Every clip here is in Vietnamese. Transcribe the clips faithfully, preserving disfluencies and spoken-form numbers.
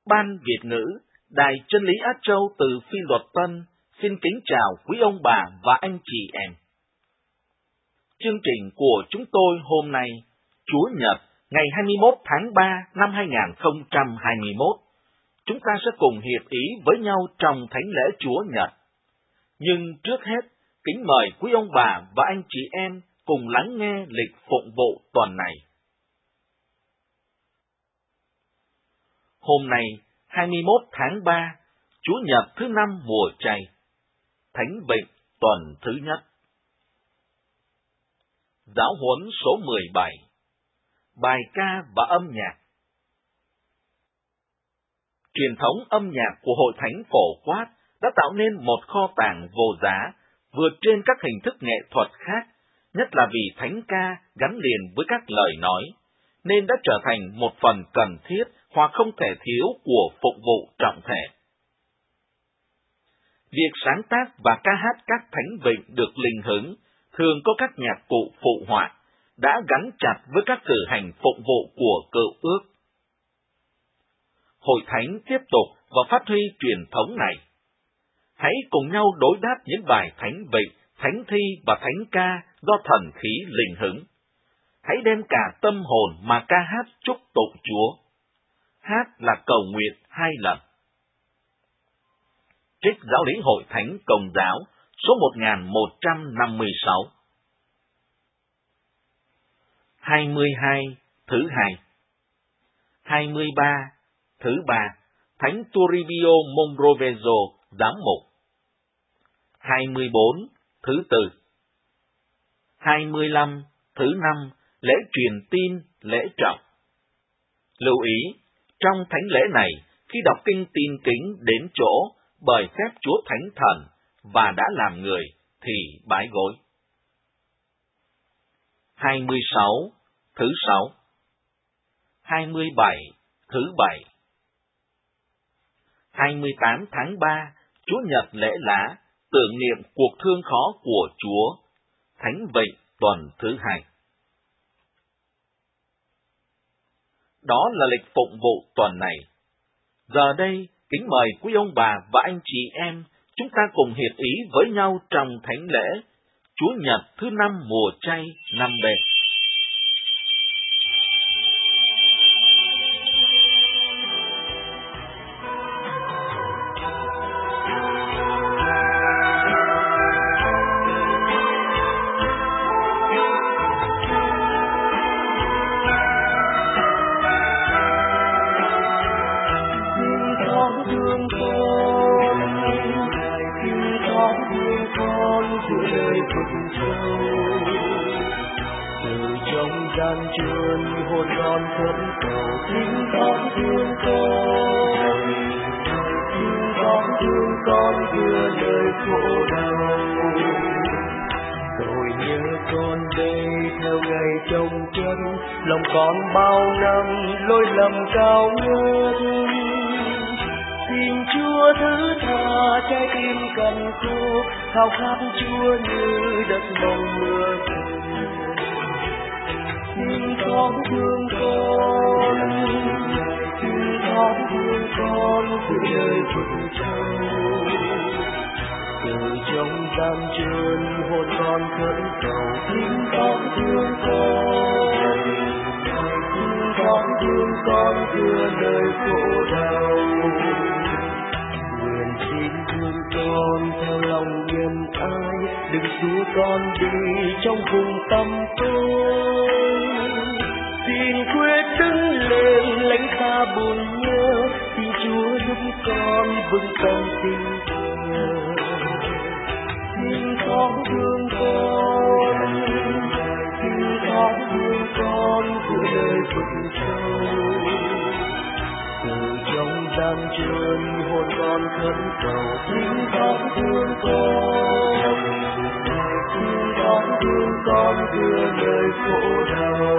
Ban Việt ngữ, Đài Chân lý Á Châu từ Phi Luật Tân xin kính chào quý ông bà và anh chị em. Chương trình của chúng tôi hôm nay, Chúa Nhật, ngày hai mươi mốt tháng ba năm hai nghìn không trăm hai mươi mốt, chúng ta sẽ cùng hiệp ý với nhau trong Thánh lễ Chúa Nhật. Nhưng trước hết, kính mời quý ông bà và anh chị em cùng lắng nghe lịch phụng vụ tuần này. Hôm nay, hai mươi mốt tháng ba, Chúa Nhật thứ năm mùa Chay, Thánh Vịnh tuần thứ nhất. Giáo huấn số mười bảy, bài ca và âm nhạc. Truyền thống âm nhạc của Hội Thánh Phổ Quát đã tạo nên một kho tàng vô giá, vượt trên các hình thức nghệ thuật khác, nhất là vì thánh ca gắn liền với các lời nói, nên đã trở thành một phần cần thiết hoặc không thể thiếu của phụng vụ trọng thể. Việc sáng tác và ca hát các thánh vịnh được linh hứng, thường có các nhạc cụ phụ họa, đã gắn chặt với các cử hành phụng vụ của Cựu Ước. Hội Thánh tiếp tục và phát huy truyền thống này. Hãy cùng nhau đối đáp những bài thánh vịnh, thánh thi và thánh ca do thần khí linh hứng. Hãy đem cả tâm hồn mà ca hát chúc tụng Chúa. Hát là cầu nguyện hai lần. Trích Giáo lý Hội Thánh Công giáo số một nghìn một trăm năm mươi sáu. hai mươi hai, thứ hai. hai mươi ba, thứ ba, Thánh Toribio Monrovezo, giám mục. hai mươi bốn, thứ tư. hai mươi lăm, thứ năm, lễ truyền tin, lễ trọng. Lưu ý, trong thánh lễ này, khi đọc kinh tin kính đến chỗ bởi phép Chúa Thánh Thần và đã làm người, thì bái gối. hai mươi sáu, thứ sáu. hai mươi bảy, thứ bảy. hai mươi tám tháng ba, Chúa Nhật lễ lá, tưởng niệm cuộc thương khó của Chúa, Thánh Vịnh tuần thứ hai. Đó là lịch phụng vụ tuần này. Giờ đây, kính mời quý ông bà và anh chị em, chúng ta cùng hiệp ý với nhau trong thánh lễ Chúa Nhật thứ năm mùa Chay năm B. Gian trường hồn non khấn cầu xin con thương con, xin con thương con đưa lời khổ đau. Tôi nhớ con đây theo ngày trông chân, lòng con bao năm lỗi lầm cao ngất. Xin Chúa thứ tha trái tim cần khô, khao khát Chúa như đất mong mưa về. Xin con thương con, xin con thương con từ đời vực sâu. Từ trong gian trơn hồn con khấn cầu, xin con thương con, xin con thương con đưa đời khổ đau. Nguyện xin thương con theo lòng nhân ái, đừng xua con đi trong vùng tăm tối. Xin quyết đứng lên lãnh xa buồn nhớ, xin Chúa giúp con vững tâm tin nhờ. Xin con thương con, xin con thương con của đời vực sâu. Từ trong gian trơn hồn con khấn cầu, xin con thương con, xin con thương con đưa đời khổ đau.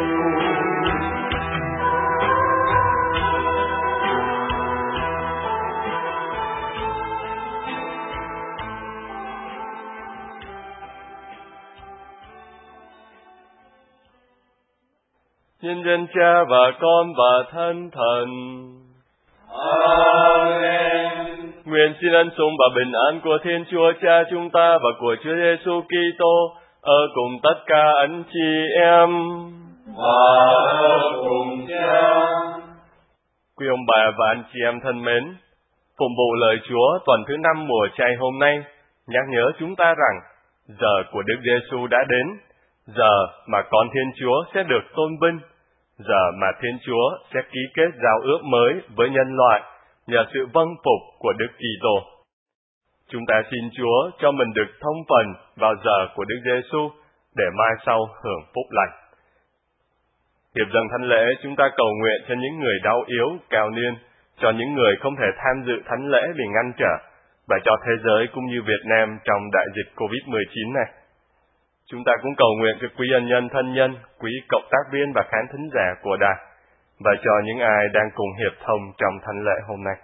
Nhân danh Cha và Con và Thánh Thần. Amen. Nguyện xin ân sủng và bình an của Thiên Chúa Cha chúng ta và của Chúa Giêsu Kitô ở cùng tất cả anh chị em và ở cùng Cha. Quý ông bà và anh chị em thân mến, phụng vụ lời Chúa tuần thứ năm mùa chay hôm nay nhắc nhớ chúng ta rằng giờ của Đức Giêsu đã đến, giờ mà con Thiên Chúa sẽ được tôn vinh, giờ mà Thiên Chúa sẽ ký kết giao ước mới với nhân loại nhờ sự vâng phục của Đức Kitô. Chúng ta xin Chúa cho mình được thông phần vào giờ của Đức Giêsu để mai sau hưởng phúc lành. Hiệp dâng thánh lễ, chúng ta cầu nguyện cho những người đau yếu, cao niên, cho những người không thể tham dự thánh lễ vì ngăn trở, và cho thế giới cũng như Việt Nam trong đại dịch covid mười chín này. Chúng ta cũng cầu nguyện cho quý ân nhân thân nhân, quý cộng tác viên và khán thính giả của đài, và cho những ai đang cùng hiệp thông trong thánh lễ hôm nay.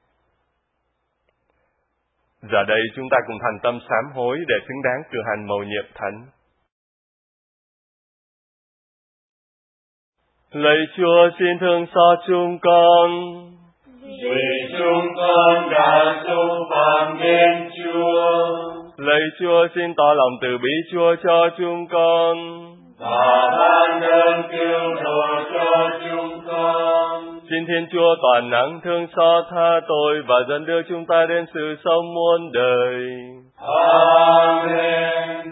Giờ đây chúng ta cùng thành tâm sám hối để xứng đáng cử hành mầu nhiệm thánh. Lạy Chúa, xin thương xót chúng con, vì chúng con đã xúc phạm đến Chúa. Lạy Chúa, xin tỏ lòng từ bi Chúa cho chúng con, và ban ơn cứu độ cho chúng con. Xin Thiên Chúa toàn năng thương xót tha tội và dẫn đưa chúng ta đến sự sống muôn đời. Amen.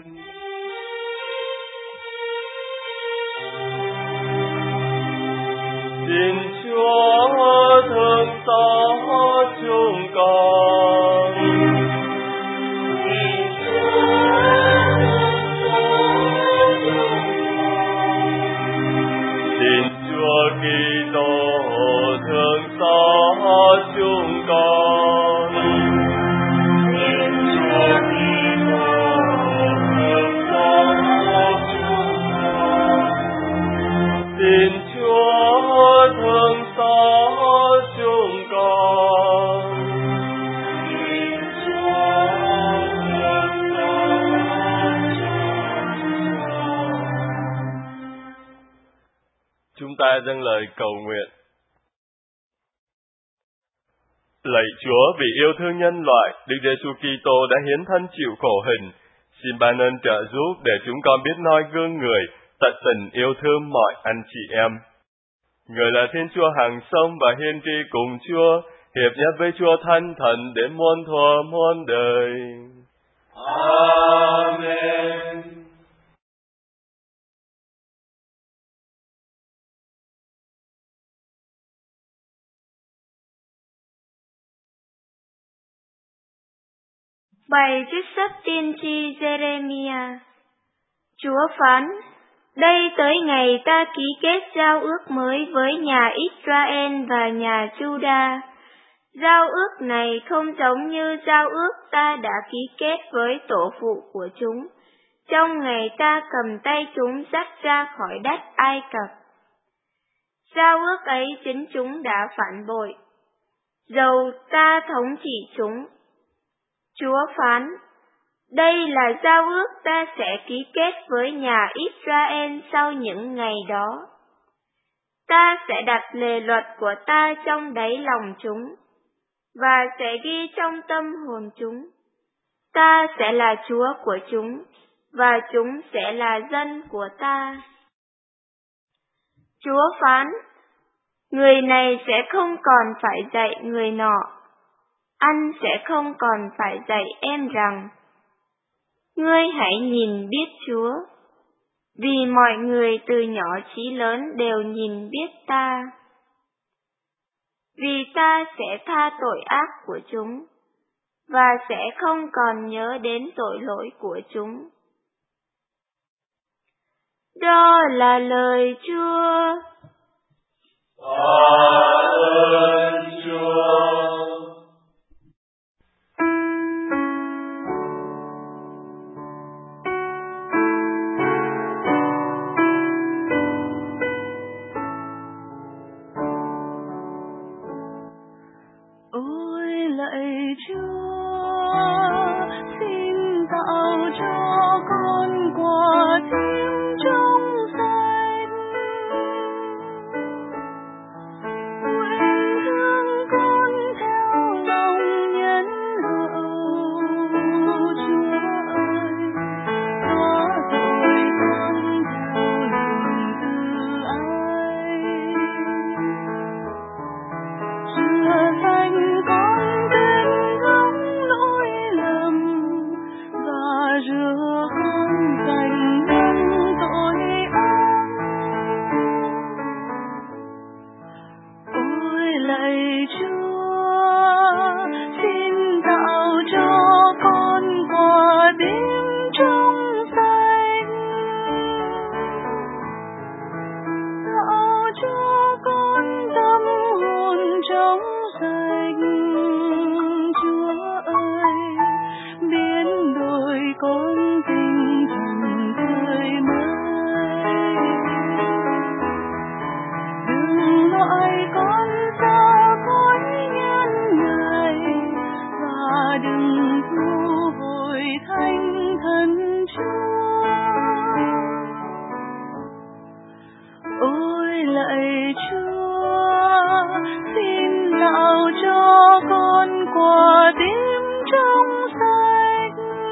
Xin Chúa thương xót chúng con. Xin Chúa Xin Chúa Kitô thương xót chúng con. Xin Chúa Kitô thương xót chúng con. Xin Chúa thương xót chúng con. Xin Chúa thương xót chúng con. Chúng ta dâng lời cầu nguyện. Lạy Chúa, vì yêu thương nhân loại, Đức Giêsu Kitô đã hiến thân chịu khổ hình. Xin ban ơn trợ giúp để chúng con biết noi gương người, tận tình yêu thương mọi anh chị em. Người là Thiên Chúa hằng sống và hiên tri cùng Chúa, hiệp nhất với Chúa Thánh Thần đến muôn thuở muôn đời. Amen. Bài trích sách tiên tri Giê-rê-mi-a. Chúa phán: Đây tới ngày ta ký kết giao ước mới với nhà Israel và nhà Juda. Giao ước này không giống như giao ước ta đã ký kết với tổ phụ của chúng, trong ngày ta cầm tay chúng dắt ra khỏi đất Ai Cập. Giao ước ấy chính chúng đã phản bội, dầu ta thống trị chúng. Chúa phán: Đây là giao ước ta sẽ ký kết với nhà Israel sau những ngày đó. Ta sẽ đặt lề luật của ta trong đáy lòng chúng, và sẽ ghi trong tâm hồn chúng. Ta sẽ là Chúa của chúng, và chúng sẽ là dân của ta. Chúa phán: Người này sẽ không còn phải dạy người nọ, anh sẽ không còn phải dạy em rằng, ngươi hãy nhìn biết Chúa, vì mọi người từ nhỏ chí lớn đều nhìn biết ta. Vì ta sẽ tha tội ác của chúng, và sẽ không còn nhớ đến tội lỗi của chúng. Đó là lời Chúa. Tạ ơn Chúa. Nguyện thương Chúa, xin dạo cho con quả tim trong sạch.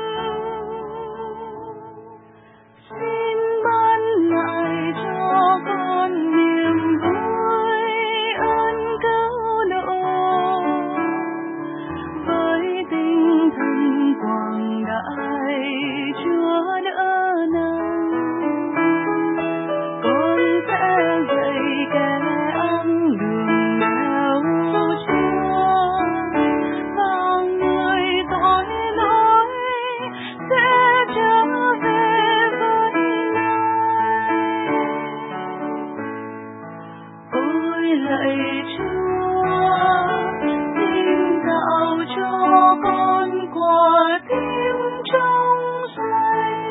Xin ban lại cho con niềm vui ơn cứu độ, với tinh thần quảng đại Chúa đỡ nâng. Con sẽ dạy kẻ ăn đường theo Chúa, và người tội lỗi sẽ trở về với Ngài. Ôi lạy Chúa, xin dạo cho con quả tim trong sạch.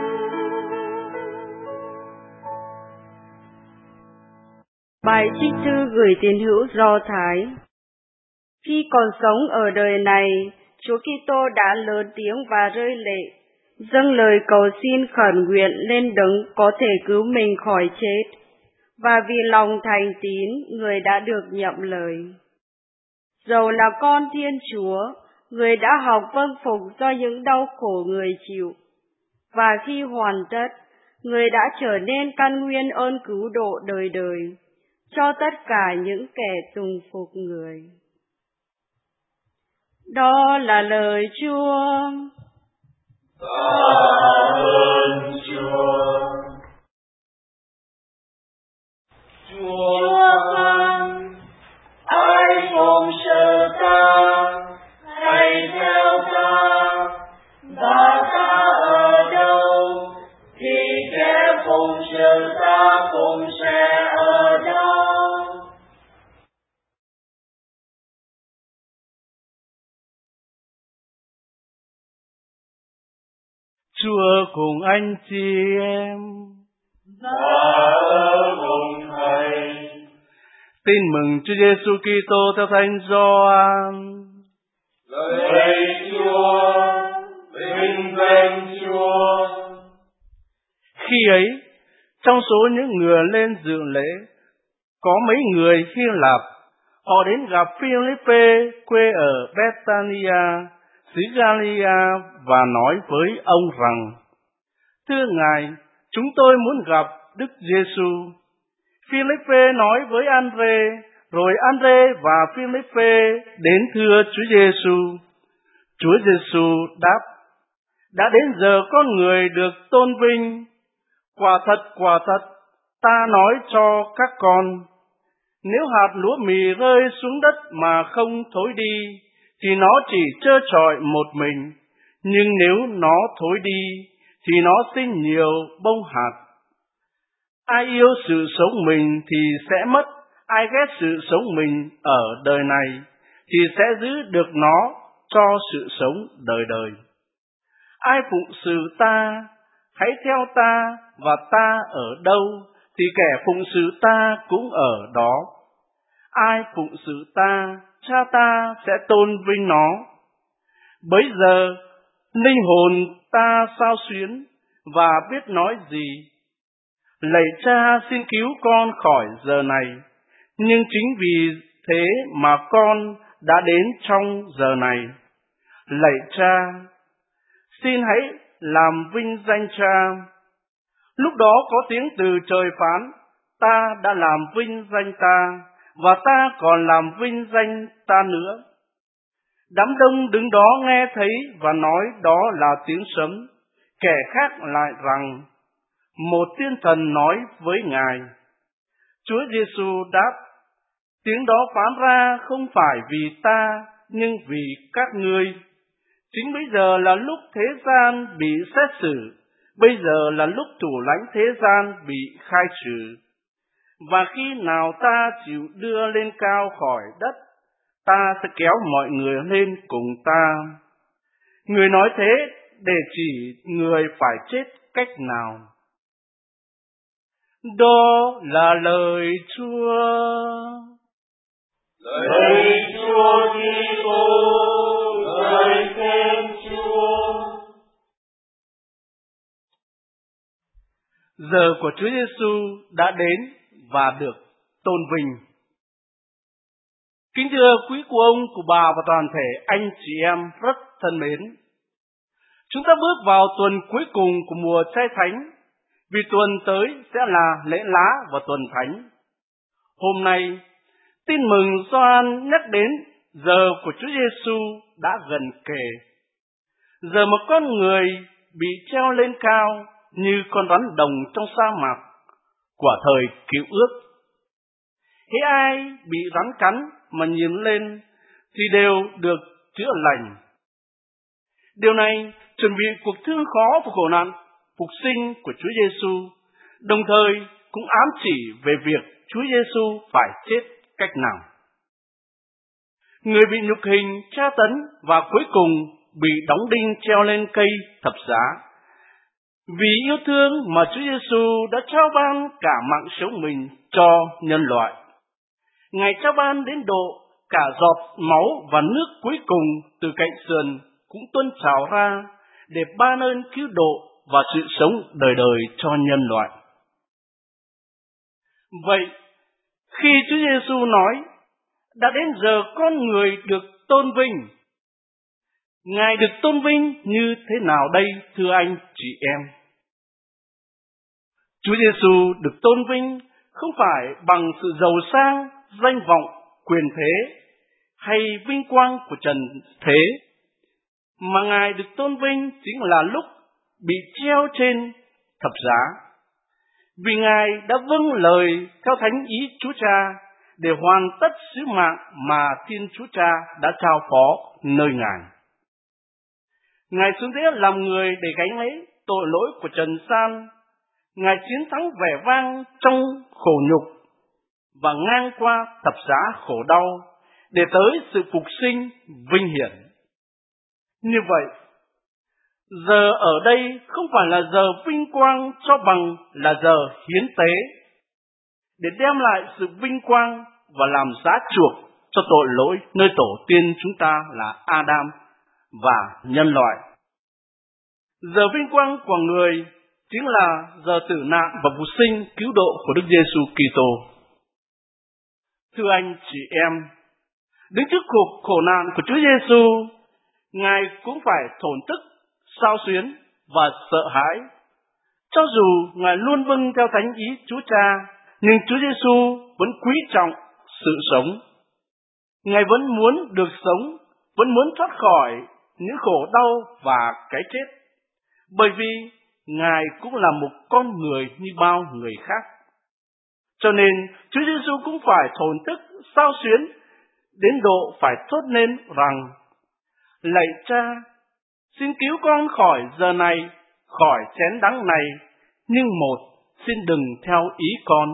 Bài trích thư gửi tín hữu Do Thái. Khi còn sống ở đời này, Chúa Kitô đã lớn tiếng và rơi lệ, dâng lời cầu xin khẩn nguyện lên Đấng có thể cứu mình khỏi chết, và vì lòng thành tín, người đã được nhậm lời. Dầu là con Thiên Chúa, người đã học vâng phục do những đau khổ người chịu, và khi hoàn tất, người đã trở nên căn nguyên ơn cứu độ đời đời cho tất cả những kẻ tùng phục người. Đó là lời Chúa. Tạ ơn Chúa. Chúa phán, ai phụng sự ta, hãy theo ta, và ta ở đâu, thì kẻ phụng sự ta cũng sẽ ở đó. Chúa cùng anh chị em và ở cùng Thầy. Tin mừng Chúa Giêsu Kitô theo Thánh Gioan. Lạy Chúa, vinh danh Chúa. Khi ấy, trong số những người lên dự lễ, có mấy người Hy Lạp. Họ đến gặp Philippe quê ở Bethania, xứ Galia, và nói với ông rằng: Thưa Ngài, chúng tôi muốn gặp Đức Giêsu. Philippe nói với Andre, rồi Andre và Philippe đến thưa Chúa Giêsu. Chúa Giêsu đáp: Đã đến giờ con người được tôn vinh. Quả thật, quả thật, ta nói cho các con, nếu hạt lúa mì rơi xuống đất mà không thối đi, thì nó chỉ trơ trọi một mình, nhưng nếu nó thối đi, thì nó sinh nhiều bông hạt. Ai yêu sự sống mình thì sẽ mất, ai ghét sự sống mình ở đời này, thì sẽ giữ được nó cho sự sống đời đời. Ai phụng sự ta, hãy theo ta, và ta ở đâu, thì kẻ phụng sự ta cũng ở đó. Ai phụng sự ta, Cha ta sẽ tôn vinh nó. Bấy giờ, linh hồn ta xao xuyến và biết nói gì. Lạy Cha, xin cứu con khỏi giờ này. Nhưng chính vì thế mà con đã đến trong giờ này. Lạy Cha, xin hãy làm vinh danh Cha. Lúc đó có tiếng từ trời phán: Ta đã làm vinh danh ta, và ta còn làm vinh danh ta nữa. Đám đông đứng đó nghe thấy và nói đó là tiếng sấm. Kẻ khác lại rằng: Một tiên thần nói với Ngài. Chúa Giêsu đáp: Tiếng đó phán ra không phải vì ta, nhưng vì các ngươi. Chính bây giờ là lúc thế gian bị xét xử, bây giờ là lúc thủ lãnh thế gian bị khai trừ. Và khi nào ta chịu đưa lên cao khỏi đất, ta sẽ kéo mọi người lên cùng ta. Người nói thế để chỉ người phải chết cách nào. Đó là lời Chúa. Lạy Chúa Kitô, lạy khen Chúa. Giờ của Chúa Giêsu đã đến và được tôn vinh. Kính thưa quý cụ ông, cụ bà và toàn thể anh chị em rất thân mến. Chúng ta bước vào tuần cuối cùng của mùa Chay Thánh, vì tuần tới sẽ là lễ lá và tuần Thánh. Hôm nay, tin mừng Gioan nhắc đến giờ của Chúa Giêsu đã gần kề. Giờ một con người bị treo lên cao như con rắn đồng trong sa mạc của thời Cựu Ước. Hễ ai bị rắn cắn mà nhìn lên thì đều được chữa lành. Điều này chuẩn bị cuộc thương khó và khổ nạn phục sinh của Chúa Giêsu, đồng thời cũng ám chỉ về việc Chúa Giêsu phải chết cách nào. Người bị nhục hình, tra tấn và cuối cùng bị đóng đinh treo lên cây thập giá. Vì yêu thương mà Chúa Giêsu đã trao ban cả mạng sống mình cho nhân loại. Ngài trao ban đến độ cả giọt máu và nước cuối cùng từ cạnh sườn cũng tuôn trào ra để ban ơn cứu độ và sự sống đời đời cho nhân loại. Vậy, khi Chúa Giêsu nói, đã đến giờ con người được tôn vinh, Ngài được tôn vinh như thế nào đây, thưa anh chị em? Chúa Giêsu được tôn vinh không phải bằng sự giàu sang, danh vọng, quyền thế hay vinh quang của trần thế, mà Ngài được tôn vinh chính là lúc bị treo trên thập giá. Vì Ngài đã vâng lời theo thánh ý Chúa Cha để hoàn tất sứ mạng mà Thiên Chúa Cha đã trao phó nơi Ngài. Ngài xuống thế làm người để gánh lấy tội lỗi của trần gian. Ngài chiến thắng vẻ vang trong khổ nhục và ngang qua thập giá khổ đau để tới sự phục sinh vinh hiển. Như vậy, giờ ở đây không phải là giờ vinh quang cho bằng là giờ hiến tế, để đem lại sự vinh quang và làm giá chuộc cho tội lỗi nơi tổ tiên chúng ta là Adam và nhân loại. Giờ vinh quang của người chính là giờ tử nạn và phục sinh cứu độ của Đức Giêsu Kitô. Thưa anh chị em, đứng trước cuộc khổ nạn của Chúa Giêsu, Ngài cũng phải thổn thức, xao xuyến và sợ hãi. Cho dù Ngài luôn vâng theo thánh ý Chúa Cha, nhưng Chúa Giêsu vẫn quý trọng sự sống. Ngài vẫn muốn được sống, vẫn muốn thoát khỏi những khổ đau và cái chết, bởi vì Ngài cũng là một con người như bao người khác. Cho nên Chúa Giêsu cũng phải thổn thức, xao xuyến đến độ phải thốt lên rằng: Lạy Cha, xin cứu con khỏi giờ này, khỏi chén đắng này, nhưng một, xin đừng theo ý con,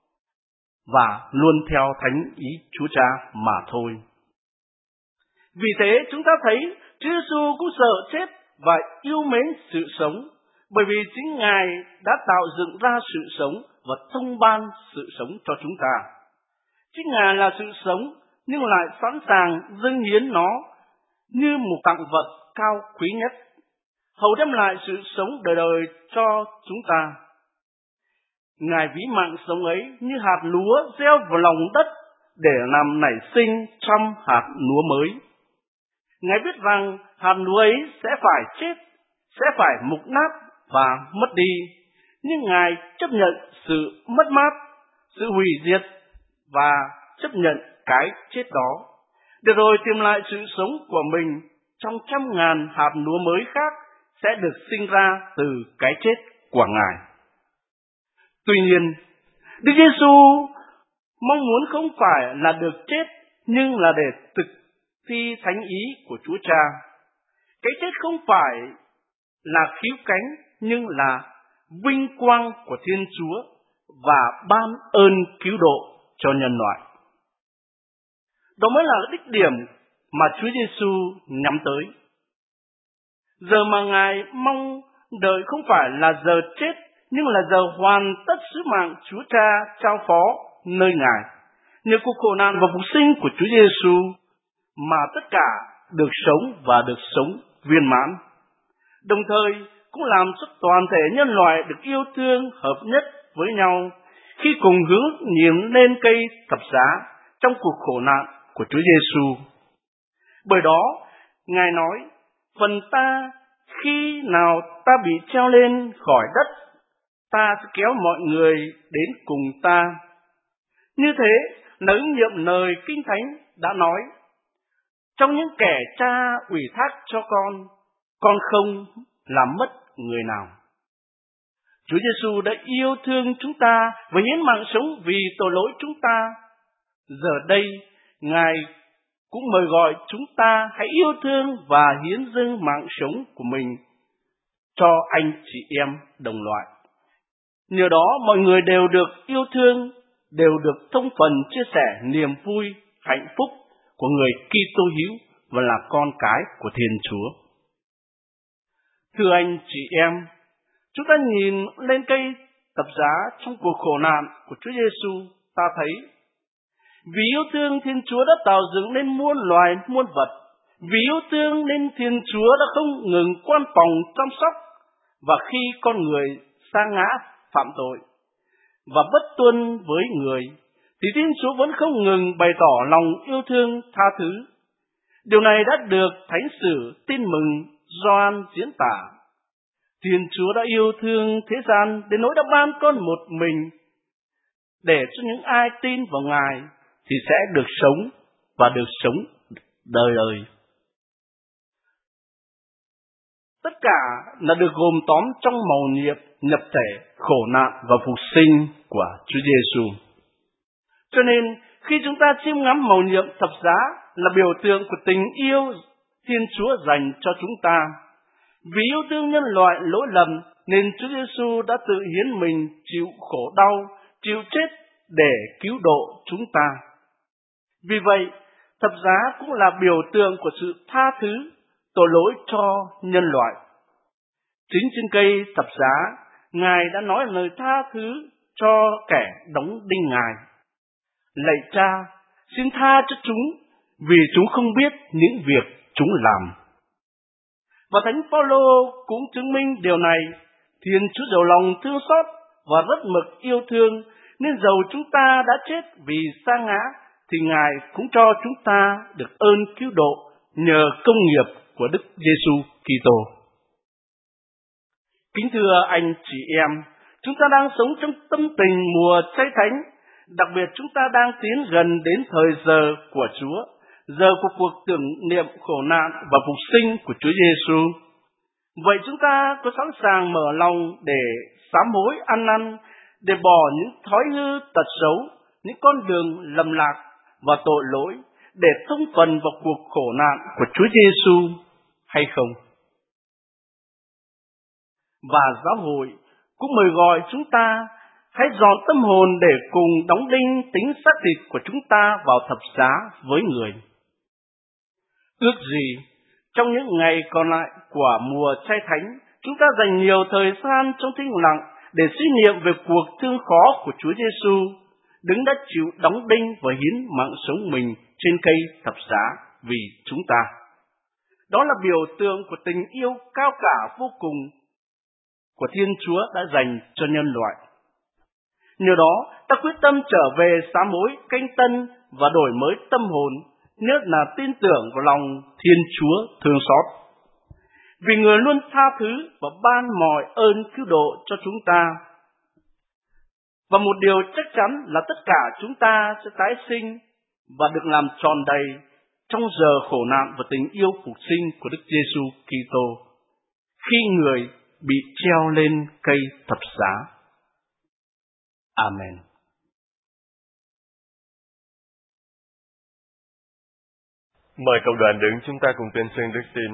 và luôn theo thánh ý Chúa Cha mà thôi. Vì thế chúng ta thấy Chúa Giêsu cũng sợ chết và yêu mến sự sống, bởi vì chính Ngài đã tạo dựng ra sự sống và thông ban sự sống cho chúng ta. Chính Ngài là sự sống, nhưng lại sẵn sàng dâng hiến nó như một tặng vật cao quý nhất, hầu đem lại sự sống đời đời cho chúng ta. Ngài ví mạng sống ấy như hạt lúa gieo vào lòng đất để làm nảy sinh trăm hạt lúa mới. Ngài biết rằng hạt lúa ấy sẽ phải chết, sẽ phải mục nát và mất đi, nhưng Ngài chấp nhận sự mất mát, sự hủy diệt và chấp nhận cái chết đó, để rồi tìm lại sự sống của mình trong trăm ngàn hạt lúa mới khác sẽ được sinh ra từ cái chết của Ngài. Tuy nhiên, Đức Giêsu mong muốn không phải là được chết, nhưng là để thực thi thánh ý của Chúa Cha. Cái chết không phải là khíu cánh, nhưng là vinh quang của Thiên Chúa và ban ơn cứu độ cho nhân loại. Đó mới là đích điểm mà Chúa Giêsu nhắm tới. Giờ mà Ngài mong đợi không phải là giờ chết, nhưng là giờ hoàn tất sứ mạng Chúa Cha trao phó nơi Ngài. Nhờ cuộc khổ nạn và phục sinh của Chúa Giêsu mà tất cả được sống và được sống viên mãn. Đồng thời cũng làm cho toàn thể nhân loại được yêu thương hợp nhất với nhau khi cùng hướng nhìn lên cây thập giá trong cuộc khổ nạn của Chúa Giêsu. Bởi đó, Ngài nói, phần ta khi nào ta bị treo lên khỏi đất, ta sẽ kéo mọi người đến cùng ta. Như thế là ứng nghiệm lời Kinh Thánh đã nói, trong những kẻ cha ủy thác cho con, con không làm mất người nào. Chúa Giêsu đã yêu thương chúng ta và hiến mạng sống vì tội lỗi chúng ta. Giờ đây, Ngài cũng mời gọi chúng ta hãy yêu thương và hiến dâng mạng sống của mình cho anh chị em đồng loại. Nhờ đó mọi người đều được yêu thương, đều được thông phần chia sẻ niềm vui, hạnh phúc của người Kitô hữu và là con cái của Thiên Chúa. Thưa anh chị em, chúng ta nhìn lên cây thập giá trong cuộc khổ nạn của Chúa Giêsu, ta thấy vì yêu thương Thiên Chúa đã tạo dựng nên muôn loài muôn vật. Vì yêu thương nên Thiên Chúa đã không ngừng quan phòng chăm sóc, và khi con người sa ngã phạm tội và bất tuân với người, thì Thiên Chúa vẫn không ngừng bày tỏ lòng yêu thương tha thứ. Điều này đã được Thánh sử Tin Mừng Gioan diễn tả. Thiên Chúa đã yêu thương thế gian đến nỗi đã ban con một mình, để cho những ai tin vào Ngài thì sẽ được sống và được sống đời đời. Tất cả là được gồm tóm trong mầu nhiệm nhập thể, khổ nạn và phục sinh của Chúa Giêsu. Cho nên khi chúng ta chiêm ngắm mầu nhiệm thập giá là biểu tượng của tình yêu Thiên Chúa dành cho chúng ta. Vì yêu thương nhân loại lỗi lầm nên Chúa Giêsu đã tự hiến mình chịu khổ đau, chịu chết để cứu độ chúng ta. Vì vậy, thập giá cũng là biểu tượng của sự tha thứ, tội lỗi cho nhân loại. Chính trên cây thập giá, Ngài đã nói lời tha thứ cho kẻ đóng đinh Ngài. Lạy Cha, xin tha cho chúng, vì chúng không biết những việc chúng làm. Và Thánh Phaolô cũng chứng minh điều này. Thiên Chúa giàu lòng thương xót và rất mực yêu thương, nên dầu chúng ta đã chết vì sa ngã, thì Ngài cũng cho chúng ta được ơn cứu độ nhờ công nghiệp của Đức Giêsu Kitô. Kính thưa anh chị em, chúng ta đang sống trong tâm tình mùa chay thánh, đặc biệt chúng ta đang tiến gần đến thời giờ của Chúa, giờ của cuộc tưởng niệm khổ nạn và phục sinh của Chúa Giêsu. Vậy chúng ta có sẵn sàng mở lòng để sám hối ăn năn, để bỏ những thói hư tật xấu, những con đường lầm lạc và tội lỗi, để thông phần vào cuộc khổ nạn của Chúa Giêsu hay không? Và giáo hội cũng mời gọi chúng ta hãy dọn tâm hồn để cùng đóng đinh tính xác thịt của chúng ta vào thập giá với người. Ước gì trong những ngày còn lại của mùa chay thánh, chúng ta dành nhiều thời gian trong thinh lặng để suy niệm về cuộc thương khó của Chúa Giêsu, đứng đã chịu đóng đinh và hiến mạng sống mình trên cây thập giá vì chúng ta. Đó là biểu tượng của tình yêu cao cả vô cùng của Thiên Chúa đã dành cho nhân loại. Nhờ đó, ta quyết tâm trở về sám hối, canh tân và đổi mới tâm hồn, nhất là tin tưởng vào lòng Thiên Chúa thương xót. Vì người luôn tha thứ và ban mọi ơn cứu độ cho chúng ta. Và một điều chắc chắn là tất cả chúng ta sẽ tái sinh và được làm tròn đầy trong giờ khổ nạn và tình yêu phục sinh của Đức Giêsu Kitô, khi người bị treo lên cây thập giá. Amen. Mời cộng đoàn đứng, chúng ta cùng tuyên xưng đức tin.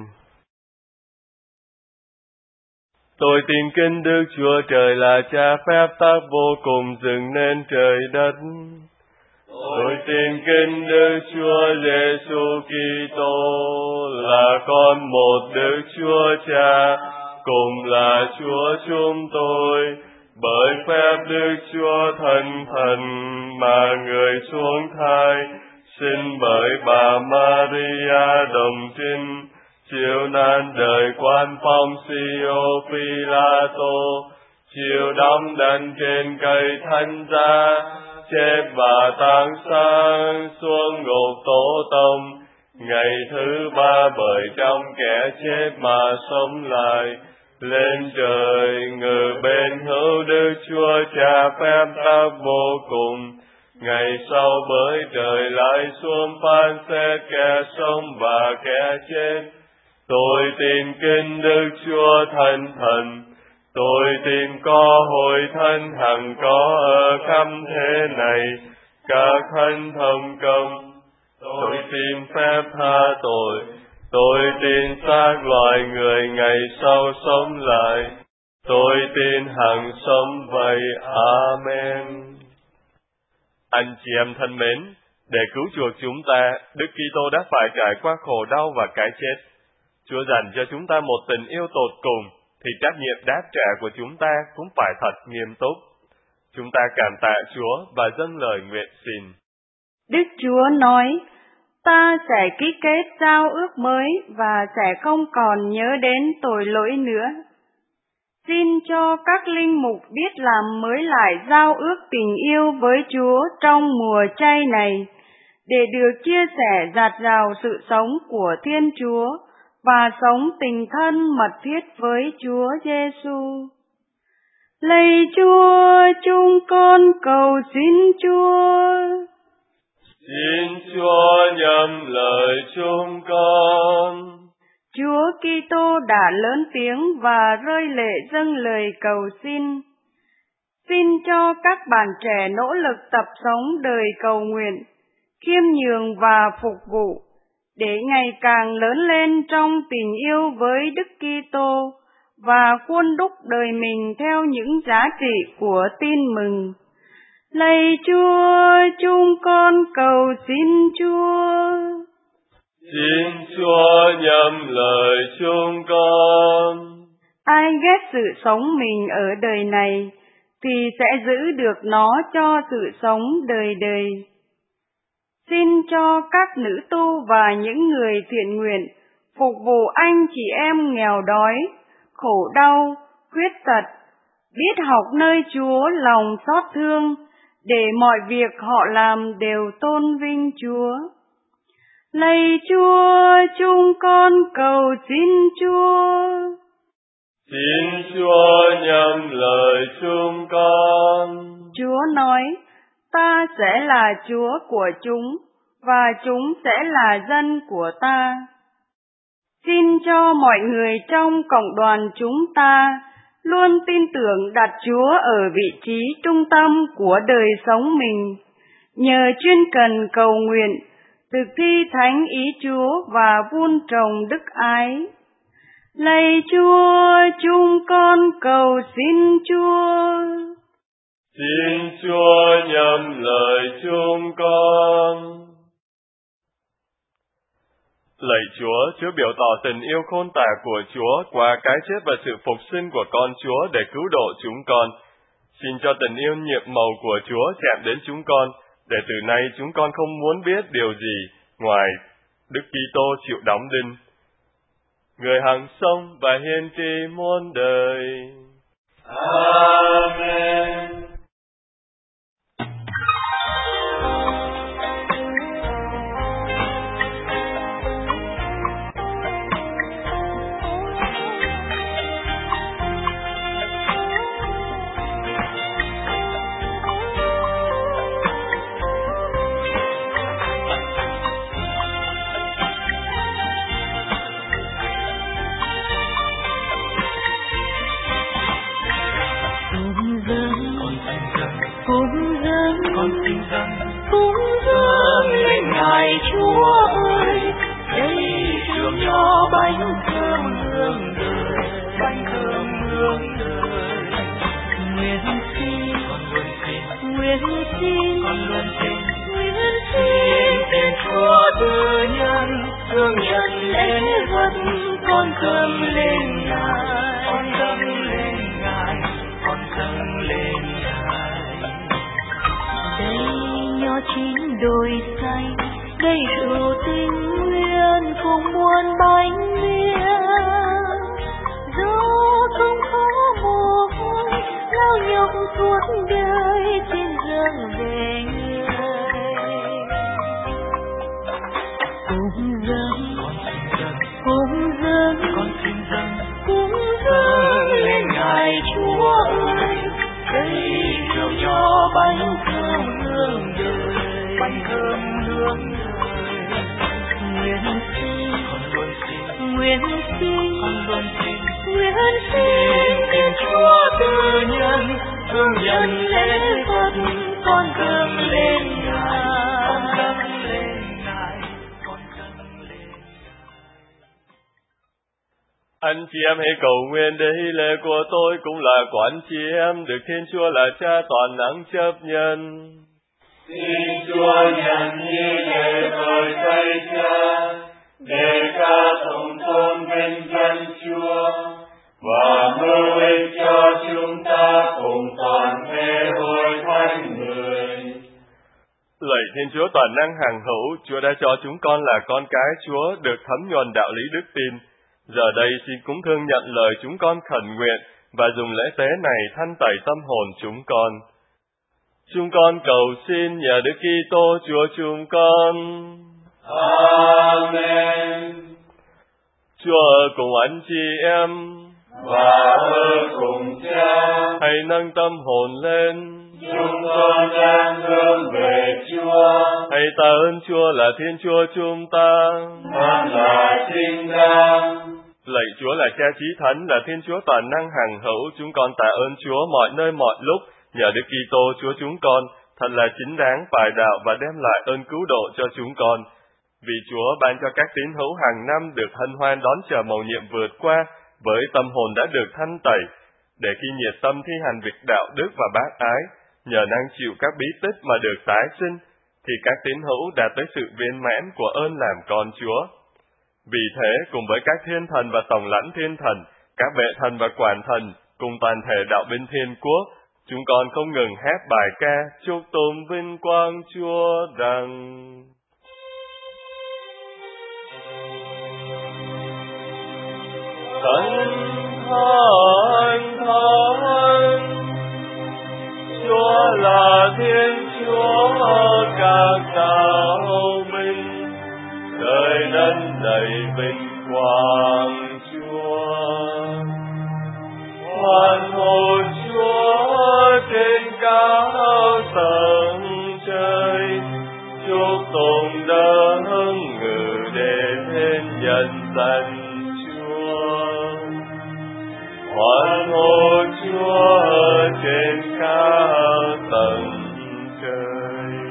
Tôi tin kính Đức Chúa Trời là Cha phép tác vô cùng dựng nên trời đất. Tôi tin kính Đức Chúa Giêsu Kitô là con một Đức Chúa Cha, cùng là Chúa chúng tôi, bởi phép Đức Chúa Thần Thần mà người xuống thai, sinh bởi bà Maria đồng trinh, chịu nan đời quan Poncio Pilato, chịu đóng đần trên cây thánh giá, chết và táng sang xuống ngục tổ tông. Ngày thứ ba bởi trong kẻ chết mà sống lại, lên trời ngự bên hữu Đức Chúa Cha phép tác vô cùng. Ngày sau bởi trời lại xuống phán xét kẻ sống và kẻ chết. Tôi tin kinh Đức Chúa Thánh Thần. Tôi tin có hội thánh hằng có ở khắp thế này, các thánh thông công. Tôi tin phép tha tội. Tôi tin xác loài người ngày sau sống lại. Tôi tin hằng sống vậy. Amen. Anh chị em thân mến, để cứu chuộc chúng ta, Đức Kitô đã phải trải qua khổ đau và cái chết. Chúa dành cho chúng ta một tình yêu tột cùng, thì trách nhiệm đáp trả của chúng ta cũng phải thật nghiêm túc. Chúng ta cảm tạ Chúa và dâng lời nguyện xin. Đức Chúa nói, ta sẽ ký kết giao ước mới và sẽ không còn nhớ đến tội lỗi nữa. Xin cho các linh mục biết làm mới lại giao ước tình yêu với Chúa trong mùa chay này, để được chia sẻ dạt dào sự sống của Thiên Chúa và sống tình thân mật thiết với Chúa Giêsu. Lạy Chúa, chúng con cầu xin Chúa. Xin Chúa nhậm lời chúng con. Chúa Kitô đã lớn tiếng và rơi lệ dâng lời cầu xin. Xin cho các bạn trẻ nỗ lực tập sống đời cầu nguyện, khiêm nhường và phục vụ, để ngày càng lớn lên trong tình yêu với Đức Kitô và khuôn đúc đời mình theo những giá trị của tin mừng. Lạy Chúa, chúng con cầu xin Chúa. Xin Chúa nhậm lời chúng con. Ai ghét sự sống mình ở đời này, thì sẽ giữ được nó cho sự sống đời đời. Xin cho các nữ tu và những người thiện nguyện phục vụ anh chị em nghèo đói, khổ đau, khuyết tật, biết học nơi Chúa lòng xót thương, để mọi việc họ làm đều tôn vinh Chúa. Lạy Chúa, chúng con cầu xin Chúa. Xin Chúa nhậm lời chúng con. Chúa nói, ta sẽ là Chúa của chúng, và chúng sẽ là dân của ta. Xin cho mọi người trong cộng đoàn chúng ta luôn tin tưởng đặt Chúa ở vị trí trung tâm của đời sống mình, nhờ chuyên cần cầu nguyện, thực thi thánh ý Chúa và vun trồng đức ái. Lạy Chúa, chúng con cầu xin Chúa. Xin Chúa nhậm lời chúng con. Lạy Chúa, Chúa biểu tỏ tình yêu khôn tả của Chúa qua cái chết và sự phục sinh của con Chúa để cứu độ chúng con. Xin cho tình yêu nhiệm màu của Chúa chạm đến chúng con, để từ nay chúng con không muốn biết điều gì ngoài Đức Kitô chịu đóng đinh, người hằng sống và hiền trị muôn đời. Amen. Con xin dâng, cúng dâng lên Ngài Chúa ơi, đây trường nho bánh thơm hương đời, bánh thơm hương đời. Nguyện xin, con luôn xin, nguyện xin, con luôn xin, nguyện xin tên Chúa từ nhân, thương nhận lễ vật, con dâng lên Ngài, con dâng lên Ngài, con dâng lên Ngài. Đây nho chín đồi xanh, đây rượu tình nguyên cùng muôn bánh nguyên. Gió không có mùa vui, nhọc suốt đời trên đường về người. Cúng dâng cúng dâng con xin dâng cúng dâng lên Ngài Chúa ơi, đây rượu nho bánh thơm hương đời, bánh thơm hương đời. Nguyện xin con luôn xin nguyện xin con luôn xin nguyện xin xin Chúa tư nhân thương nhân lễ Phật, con dâng lên Ngài, con dâng lên Ngài, con dâng lên. Anh chị em hãy cầu nguyện để hy lễ của tôi cũng là của anh chị em, được Thiên Chúa là Cha toàn năng chấp nhận. Xin Chúa nhận như lễ tôi tay Cha, để ca tụng tôn vinh danh Chúa, và hữu ích cho chúng ta cùng toàn thể hội thánh người. Lạy Thiên Chúa toàn năng hằng hữu, Chúa đã cho chúng con là con cái Chúa được thấm nhuần đạo lý đức tin. Giờ đây xin cúng thương nhận lời chúng con khẩn nguyện và dùng lễ tế này thanh tẩy tâm hồn chúng con. Chúng con cầu xin nhờ Đức Kitô Chúa chúng con. Amen. Chúa ở cùng anh chị em và ở cùng Cha. Hãy nâng tâm hồn lên. Chúng con đang hướng về Chúa. Hãy tạ ơn Chúa là Thiên Chúa chúng ta. Thật là chính đáng. Lạy Chúa là Cha Chí Thánh, là Thiên Chúa toàn năng hằng hữu, chúng con tạ ơn Chúa mọi nơi mọi lúc, nhờ Đức Kitô Chúa chúng con, thật là chính đáng bài đạo và đem lại ơn cứu độ cho chúng con. Vì Chúa ban cho các tín hữu hàng năm được hân hoan đón chờ mầu nhiệm vượt qua, với tâm hồn đã được thanh tẩy, để khi nhiệt tâm thi hành việc đạo đức và bác ái, nhờ năng chịu các bí tích mà được tái sinh, thì các tín hữu đạt tới sự viên mãn của ơn làm con Chúa. Vì thế, cùng với các thiên thần và tổng lãnh thiên thần, các vệ thần và quản thần, cùng toàn thể đạo binh thiên quốc, chúng con không ngừng hát bài ca chúc tụng vinh quang Chúa rằng: Thánh Thánh Thánh, Chúa là Thiên Chúa các đạo binh, trời đất đầy vinh quang Chúa. Hoan hô Chúa trên cao tầng trời, chúc tụng đấng ngự đến thiên nhân danh Chúa. Hoan hô Chúa trên cao tầng trời.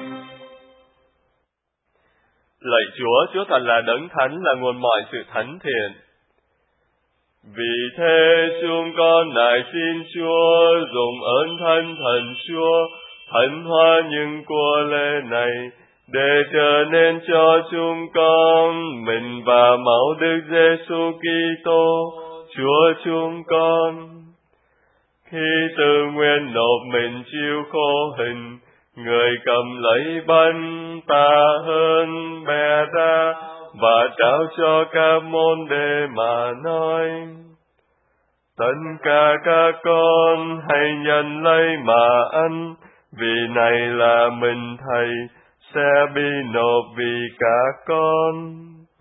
Lạy Chúa, Chúa thật là đấng thánh, là nguồn mọi sự thánh thiện. Vì thế chúng con nài xin Chúa dùng ơn thân thần Chúa hân hoan những của lễ này, để trở nên cho chúng con mình và máu Đức Giêsu Kitô Chúa chúng con. Khi tự nguyện nộp mình chịu khổ hình, Người cầm lấy bánh tạ ơn bè ra và trao cho các môn đệ mà nói: Tất cả các con hãy nhận lấy mà ăn, vì này là mình Thầy sẽ bị nộp vì các con.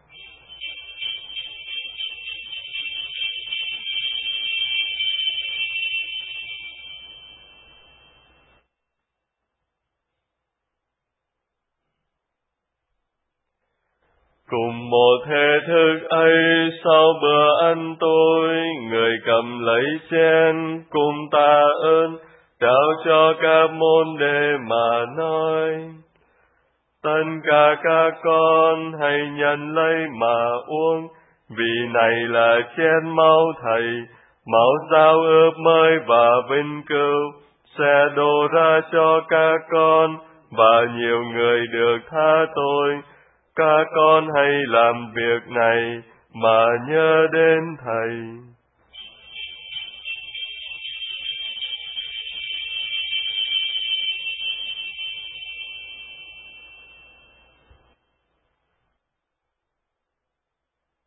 Cùng một thể thức ấy, sau bữa ăn tối, Người cầm lấy chén cùng tạ ơn, trao cho các môn đệ mà nói: Tất cả các con hãy nhận lấy mà uống, vì này là chén máu Thầy, máu giao ước mới và vinh cửu, sẽ đổ ra cho các con và nhiều người được tha tội. Các con hãy làm việc này mà nhớ đến Thầy.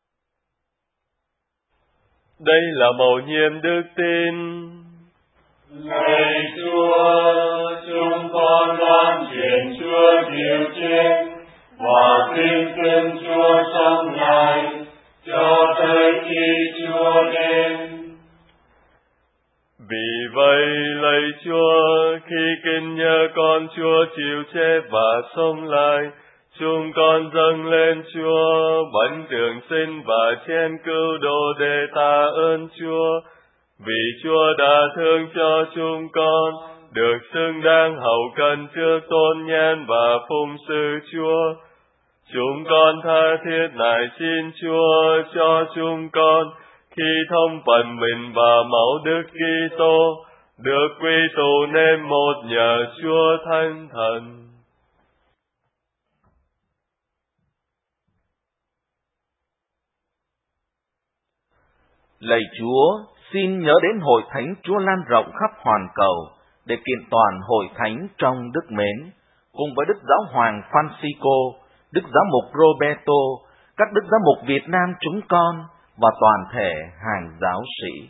Đây là mầu nhiệm đức tin. Lạy Chúa, chúng con loan truyền Chúa chịu chết và tin tin Chúa sống lại cho tới khi Chúa đến. Vì vậy, lạy Chúa, khi kinh nhớ con Chúa chịu chết và sống lại, chúng con dâng lên Chúa bánh trường sinh và chén cứu độ để tạ ơn Chúa. Vì Chúa đã thương cho chúng con, được xứng đáng hậu cần trước tôn nhan và phụng sự Chúa. Chúng con tha thiết nài xin Chúa cho chúng con, khi thông phần mình và máu Đức Kitô, được quy tụ nên một nhờ Chúa Thánh Thần. Lạy Chúa, xin nhớ đến hội thánh Chúa lan rộng khắp hoàn cầu, để kiện toàn hội thánh trong đức mến, cùng với Đức Giáo Hoàng Francisco, Đức Giáo mục Roberto, các Đức Giáo mục Việt Nam chúng con, và toàn thể hàng giáo sĩ.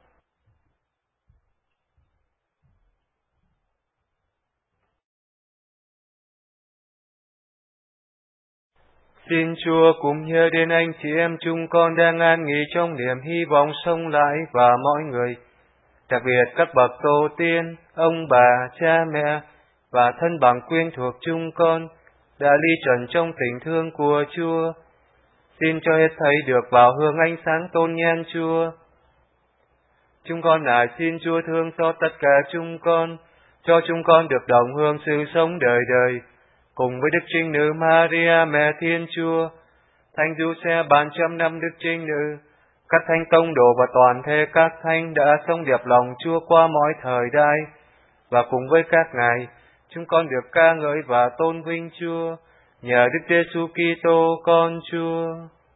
Xin Chúa cũng nhớ đến anh chị em chúng con đang an nghỉ trong niềm hy vọng sống lại và mọi người, đặc biệt các bậc tổ tiên, ông bà, cha mẹ và thân bằng quyến thuộc chúng con đã ly trần trong tình thương của Chúa. Xin cho hết thảy được vào hương ánh sáng tôn nhan Chúa. Chúng con nài xin Chúa thương xót tất cả chúng con, cho chúng con được đồng hương sự sống đời đời, cùng với Đức Trinh Nữ Maria Mẹ Thiên Chúa, Thánh Giuse ban trăm năm Đức Trinh Nữ, các thánh tông đồ và toàn thể các thánh đã sống đẹp lòng Chúa qua mọi thời đại, và cùng với các ngài, chúng con được ca ngợi và tôn vinh Chúa, nhờ Đức Giêsu Kitô con Chúa.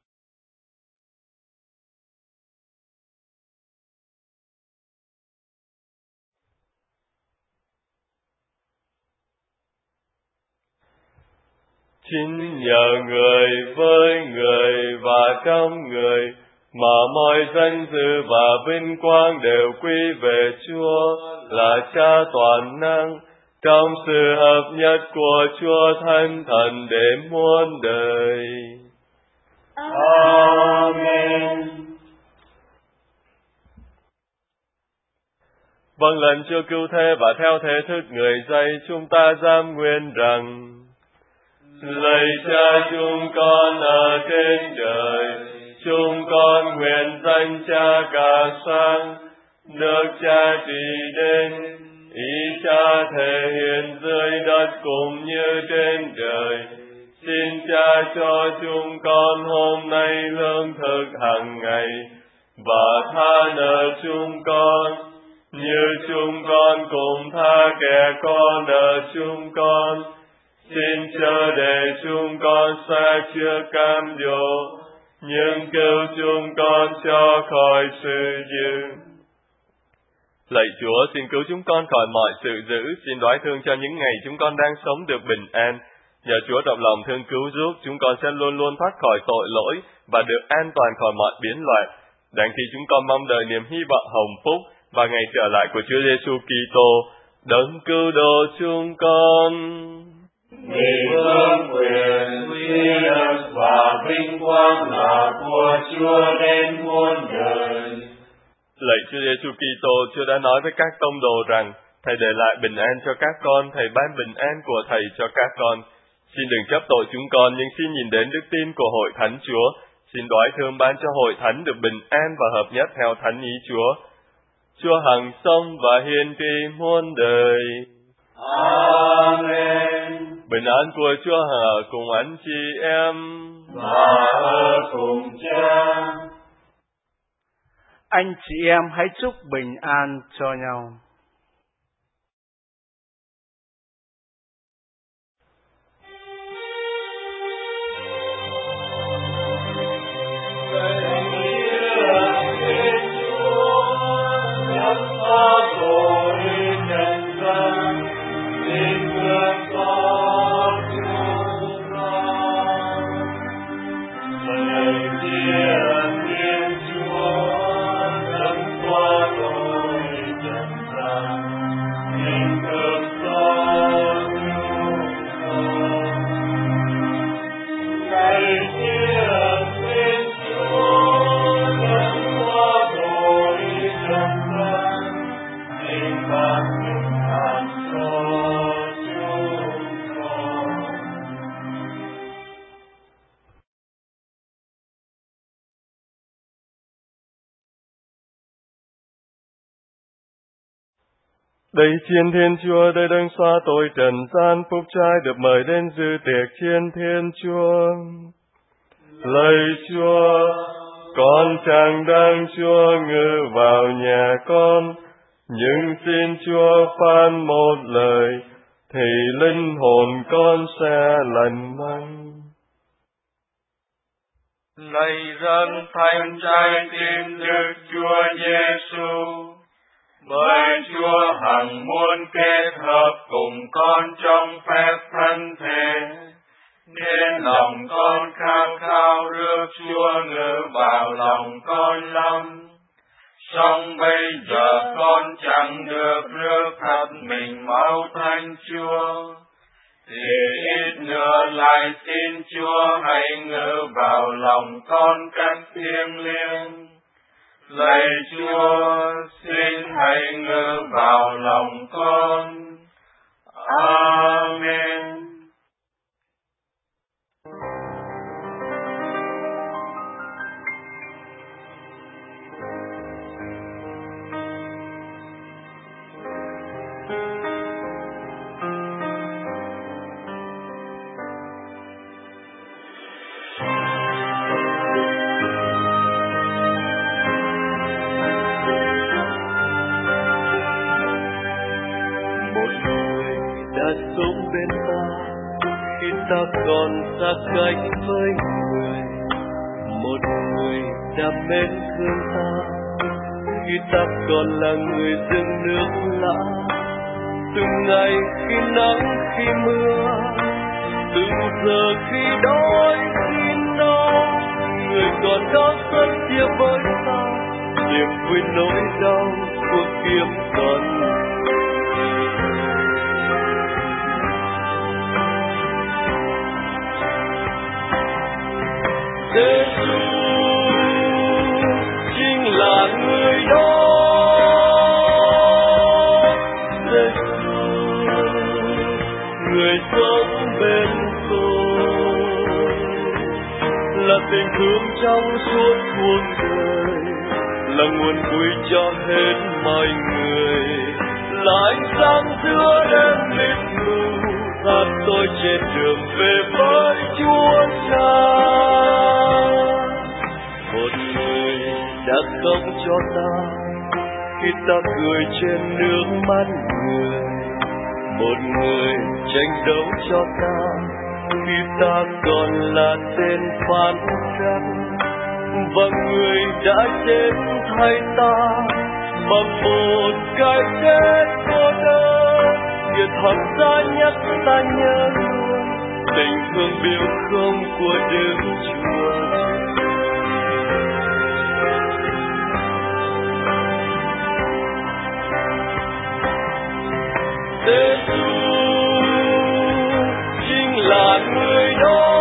Chính nhờ người với người và trong người mà mọi danh dự và vinh quang đều quy về Chúa là Cha toàn năng, trong sự hợp nhất của Chúa Thánh Thần để muôn đời. Amen. Vâng lần Chúa cứu thế và theo thế thức người dạy, chúng ta giam nguyện rằng: Lạy Cha chúng con ở trên trời, chúng con nguyện danh Cha cả sang, nước Cha trị đến, ý Cha thể hiện dưới đất cũng như trên trời. Xin Cha cho chúng con hôm nay lương thực hàng ngày, và tha nợ chúng con, như chúng con cũng tha kẻ có nợ chúng con. Xin chớ để chúng con xa chưa cam dỗ, nhưng cứu chúng con cho khỏi sự dữ. Lạy Chúa, xin cứu chúng con khỏi mọi sự dữ, xin đoái thương cho những ngày chúng con đang sống được bình an. Nhờ Chúa rộng lòng thương cứu giúp, chúng con sẽ luôn luôn thoát khỏi tội lỗi và được an toàn khỏi mọi biến loạn. Đặng khi chúng con mong đợi niềm hy vọng hồng phúc và ngày trở lại của Chúa Giêsu Kitô, đấng cứu độ chúng con. Vì vương quyền, uy lực và vinh quang là của Chúa đến muôn đời. Lạy Chúa Giêsu Kitô, Chúa đã nói với các tông đồ rằng Thầy để lại bình an cho các con, Thầy ban bình an của Thầy cho các con. Xin đừng chấp tội chúng con, nhưng xin nhìn đến đức tin của hội thánh Chúa. Xin đoái thương ban cho hội thánh được bình an và hợp nhất theo thánh ý Chúa. Chúa hằng sống và hiền trị muôn đời. Amen. Bình an của Chúa hằng ở cùng anh chị em và ở cùng Cha. Anh chị em hãy chúc bình an cho nhau. Hãy subscribe cho kênh Ghiền Mì Gõ để không bỏ lỡ Đây chiên Thiên Chúa, đây đấng xóa tội trần gian, phúc trai được mời đến dự tiệc chiên Thiên Chúa. Lạy Chúa, con chẳng đáng Chúa ngự vào nhà con, nhưng xin Chúa phán một lời, thì linh hồn con sẽ lành mạnh. Lạy dân thánh trái tim Đức Chúa Giêsu, bởi Chúa hằng muốn kết hợp cùng con trong phép thân thể, nên lòng con khát khao rước Chúa ngự vào lòng con lắm. Song bây giờ con chẳng được rước thật mình máu Thánh Chúa, thì ít nữa lại xin Chúa hãy ngự vào lòng con cách thiêng liêng. Lạy Chúa, xin hãy ngự vào lòng con. Amen. Sống bên ta khi ta còn xa cách với người, một người đã mến thương ta khi ta còn là người rừng nước lã. Từng ngày khi nắng khi mưa, từng giờ khi đói khi no, người còn đó rất chia với ta niềm vui nỗi đau của kiếp còn. Giêsu chính là người đó, Giêsu người sống bên tôi, là tình thương trong suốt cuộc đời, là nguồn vui cho hết mọi người, là ánh sáng giữa đêm mịt mù, dắt tôi trên đường về với Chúa Cha. Đã khóc cho ta khi ta cười trên nước mắt người, một người tranh đấu cho ta khi ta còn là tên phản khắc, và người đã chết thay ta bằng một cái chết cô đơn. Việc thật ra nhắc ta nhớ luôn tình thương biểu không của Đức Chúa. Giêsu chính là người đó,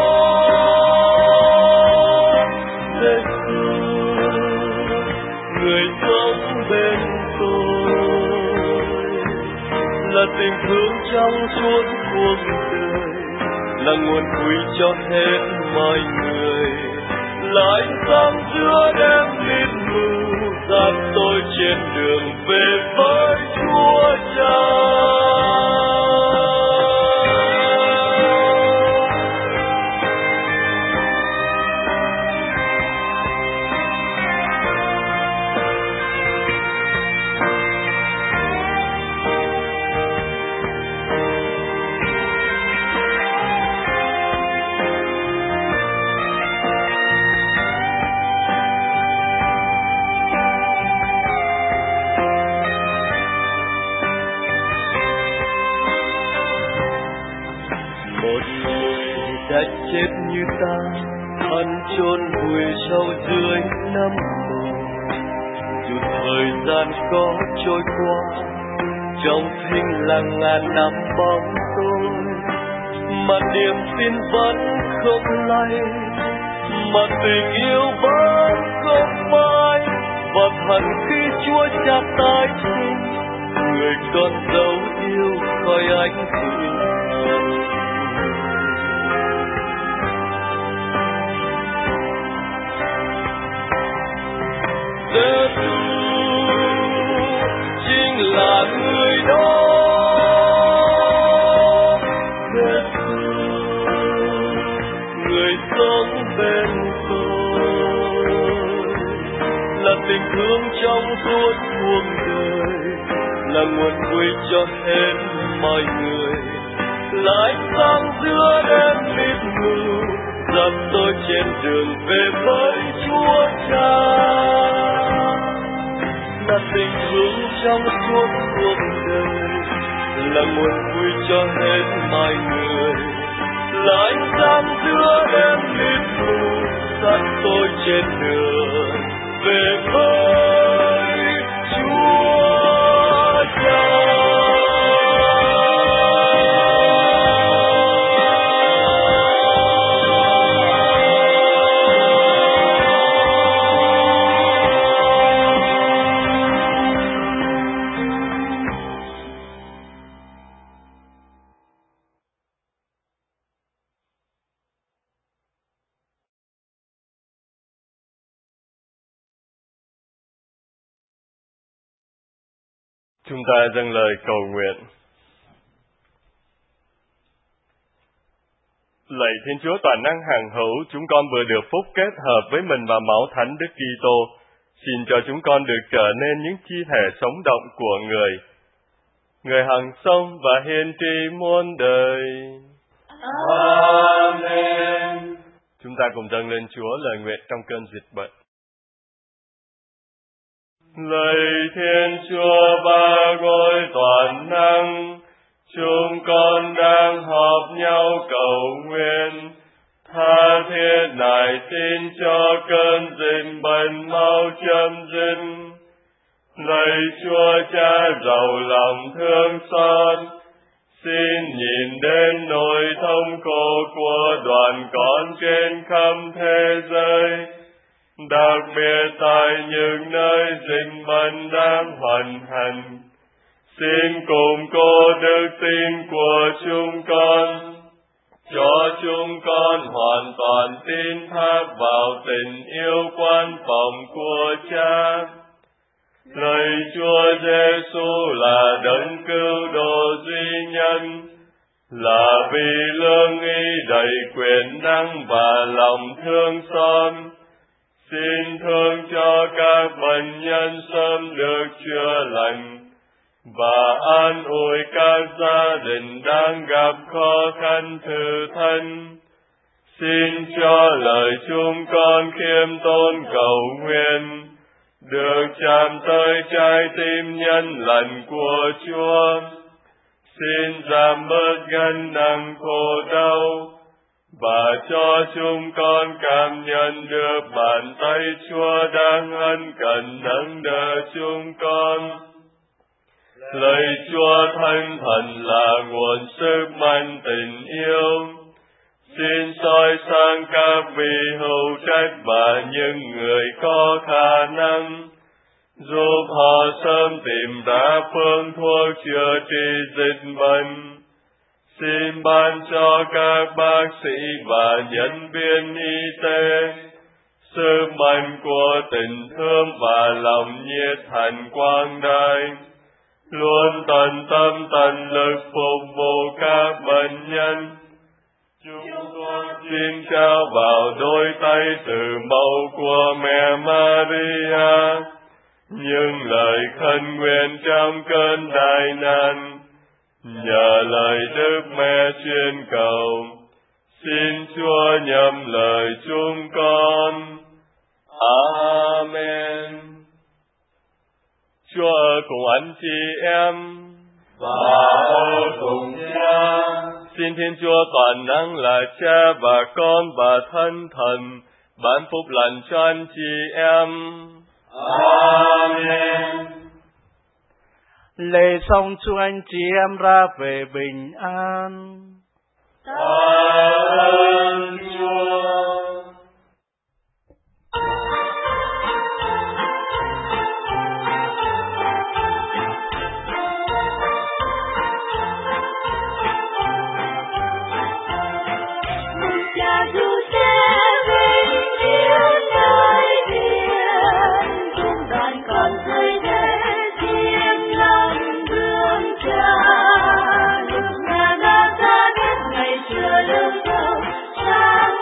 Giêsu người sống bên tôi, là tình thương trong suốt cuộc đời, là nguồn vui cho hết mọi người, là ánh sáng giữa đêm mịt mù, dắt tôi trên đường về với Chúa Cha. Chết như ta ăn chôn vùi sâu dưới nấm mồ, dù thời gian có trôi qua trong thinh lặng ngàn năm bóng tôi, mà niềm tin vẫn không lay, mà tình yêu vẫn không phai. Và thần khi Chúa Cha tái sinh, người con dấu yêu khỏi ánh phương. Giêsu chính là người đó, trong suốt cuộc đời, là nguồn vui cho hết mọi người. Là ánh sáng giữa đêm mịt mù, dắt tôi trên đường về với Chúa Cha. Là tình thương trong suốt cuộc đời, là nguồn vui cho hết mọi người. Là ánh sáng giữa đêm mịt mù, dắt tôi trên đường về với Chúa Cha. Chúng ta dâng lời cầu nguyện. Lạy Thiên Chúa toàn năng hằng hữu, chúng con vừa được phúc kết hợp với mình và máu thánh Đức Kitô. Xin cho chúng con được trở nên những chi thể sống động của Người, Người hằng sống và hiền trị muôn đời. Amen. Chúng ta cùng dâng lên Chúa lời nguyện trong cơn dịch bệnh. Lạy Thiên Chúa ba ngôi toàn năng, chúng con đang họp nhau cầu nguyện, tha thiết nài xin cho cơn dịch bệnh mau chấm dứt. Lạy Chúa Cha giàu lòng thương xót, xin nhìn đến nỗi thống khổ của đoàn con trên khắp thế giới, đặc biệt tại những nơi dịch bệnh đang hoành hành. Xin củng cố đức tin của chúng con, cho chúng con hoàn toàn tin thác vào tình yêu quan phòng của Cha. Lạy Chúa Giêsu là đấng cứu độ duy nhân, là vì lương y đầy quyền năng và lòng thương xót. Xin thương cho các bệnh nhân sớm được chữa lành, và an ủi các gia đình đang gặp khó khăn thử thách. Xin cho lời chúng con khiêm tốn cầu nguyện được chạm tới trái tim nhân lành của Chúa. Xin giảm bớt gánh nặng khổ đau, và cho chúng con cảm nhận được bàn tay Chúa đang ân cần nâng đỡ chúng con. Lạy Chúa Thánh Thần là nguồn sức mạnh tình yêu, xin soi sáng các vị hữu trách và những người có khả năng, giúp họ sớm tìm ra phương thuốc chữa trị dịch bệnh. Xin ban cho các bác sĩ và nhân viên y tế sức mạnh của tình thương và lòng nhiệt thành quang đại, luôn tận tâm tận lực phục vụ các bệnh nhân. Chúng con xin trao vào đôi tay từ mẫu của mẹ Maria những lời khấn nguyện trong cơn đại nạn. Nhờ lời Đức Mẹ truyền cầu, xin Chúa nhậm lời chúng con. Amen. Chúa ở cùng anh chị em và ở cùng Cha. Xin Thiên Chúa toàn năng là Cha và Con và Thân Thần ban phúc lành cho anh chị em. Amen. Lễ xong chúc anh chị em ra về bình an. Tạ ơn Chúa. Cha du xe vinh yêu nơi thiên, chúng đoàn con rơi thế thiên lòng thương Cha. Nước nhà đã ra đến ngày chưa lưu dấu, Cha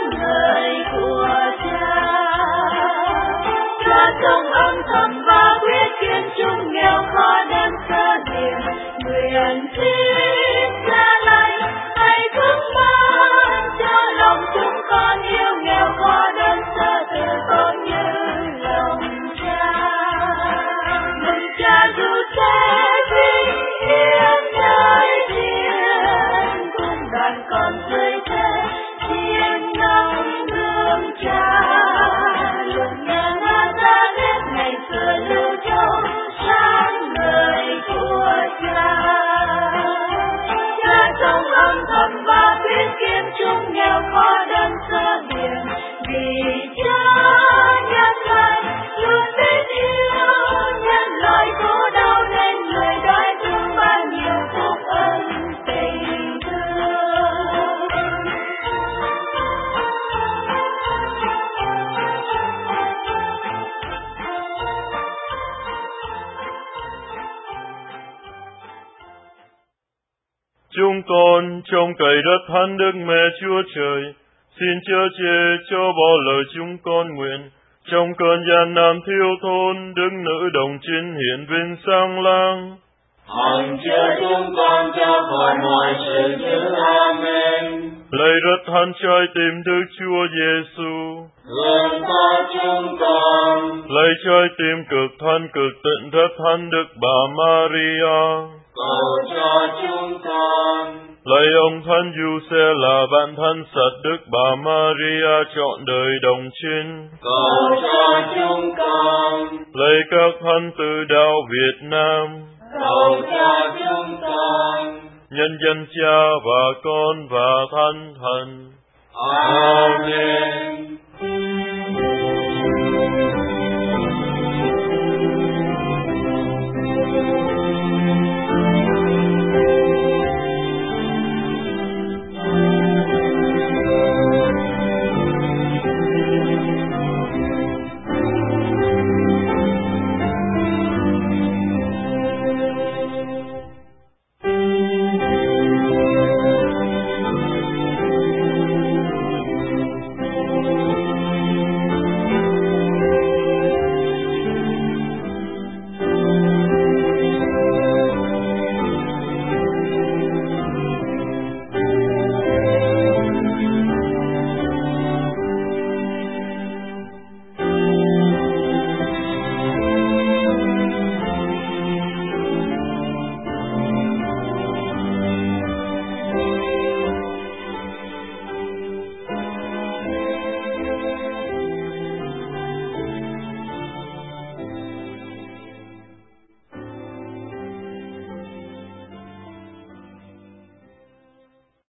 sống nghèo khó đơn sơ biển, vì Cha nhân loại luôn biết yêu nhân loại khổ đau nên người đói thương bao nhiêu phúc ân tình thương. Chúng con trong cậy đất Thánh Đức Mẹ Chúa Trời, xin chớ chê cho bỏ lời chúng con nguyện. Trong cơn gian nan thiếu thốn, Đức Nữ Đồng Trinh hiện vinh sang lang. Hằng chứa chúng con cho khỏi mọi sự dữ. Amen. Lạy rất thánh trái tim Đức Chúa Giêsu, thương có chúng con. lạy trái tim cực thánh cực tịnh rất thánh Đức Bà Maria, cầu cho chúng con. lạy ông thánh Giuse là bạn thân sạch Đức Bà Maria trọn đời đồng trinh, cầu cho chúng con. lạy các thánh từ đạo Việt Nam, cầu cho chúng con. nhân dân Cha và Con và Thánh Thần. Amen.